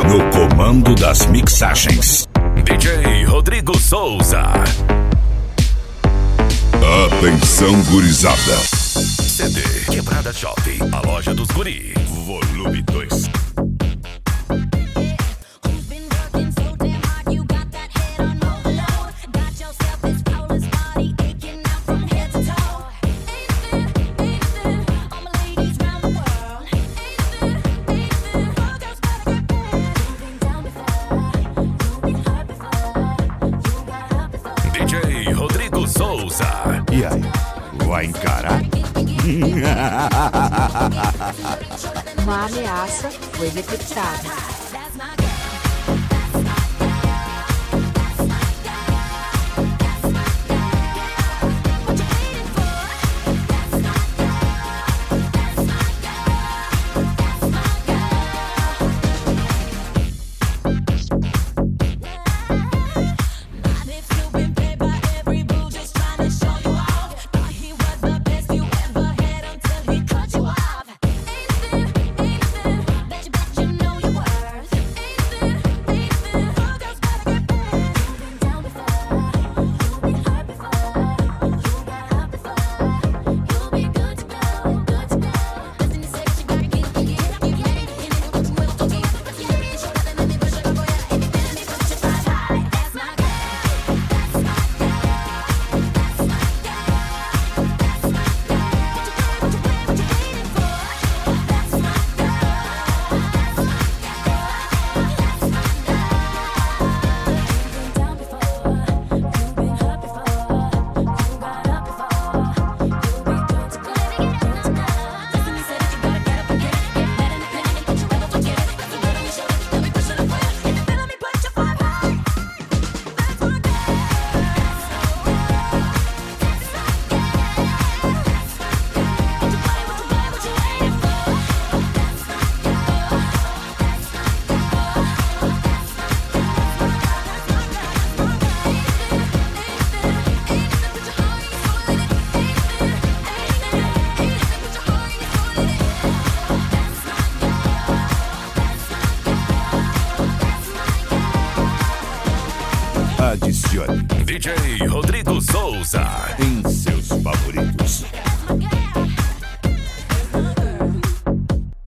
No comando das mixagens, DJ Rodrigo Souza. Atenção, gurizada. CD Quebrada Shopping, a loja dos guri. Volume 2. DJ Rodrigo Souza. E aí, vai encarar? Uma ameaça foi detectada. Adicione DJ Rodrigo Souza em seus favoritos.